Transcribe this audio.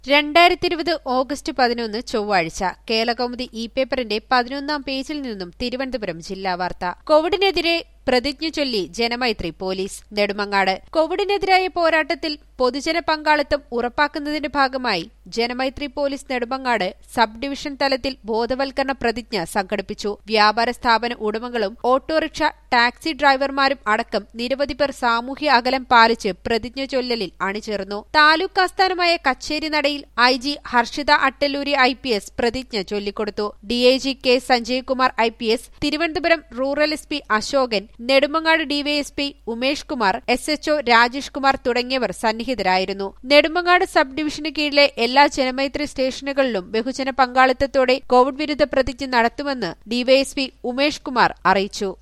2020 August 11 ചൊവ്വാഴ്ച കേരളകൗമുദി ഇ-പേപ്പറിന്റെ 11-ാം പേജിൽ നിന്നും തിരുവനന്തപുരം ജില്ലാ വാർത്ത. കോവിഡിനെതിരെ പ്രതിജ്ഞ ചൊല്ലി ജനമൈത്രി പോലീസ്. നെടുമങ്ങാട്. കോവിഡിനെതിരായ പോരാട്ടത്തിൽ പൊതുജന പങ്കാളിത്തം ഉറപ്പാക്കുന്നതിന്റെ ഭാഗമായി Janamaithri police Nedumangad sub division തലത്തിൽ ബോധവൽക്കരണ പ്രതിജ്ഞ സംഘടിപ്പിച്ചു. വ്യാപാര സ്ഥാപന ഉടമകളും ഓട്ടോറിക്ഷ, ടാക്സി ഡ്രൈവർമാരും അടക്കം നിരവധി പേർ സാമൂഹ്യ അകലം പാലിച്ച് പ്രതിജ്ഞ ചൊല്ലലിൽ അണിചേർന്നു. താലൂക്ക് ആസ്ഥാനമായ കച്ചേരി നടയിൽ IG ഹർഷിത അട്ടല്ലൂരി IPS പ്രതിജ്ഞ ചൊല്ലിക്കൊടുത്തു. DIG K Sanjaykumar IPS, Thiruvananthapuram rural SP Ashokan, Nedumangad DYSP Umesh Kumar, SHO Rajesh Kumar തുടങ്ങിയവർ സന്നിഹിതരായിരുന്നു. നെടുമങ്ങാട് സബ് ഡിവിഷന് കീഴിലെ എല്ലാ ജനമൈത്രി സ്റ്റേഷനുകളിലും ബഹുജന പങ്കാളിത്തത്തോടെ കോവിഡ് വിരുദ്ധ പ്രതിജ്ഞ നടത്തുമെന്ന് DYSP ഉമേഷ് കുമാർ അറിയിച്ചു.